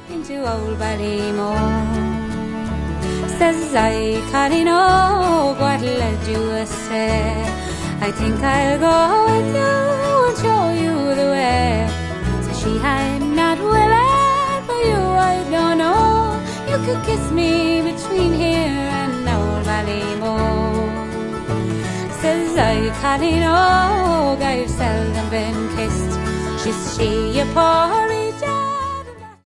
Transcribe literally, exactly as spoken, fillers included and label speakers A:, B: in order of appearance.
A: into old Ballymore. Says I can't know what led you astray. I think I'll go with you and show you the way. Says she, I'm not willing for you, I don't know. You could kiss me between here and old Ballymore. Says I can't know, I've seldom been kissed. She's she, a poor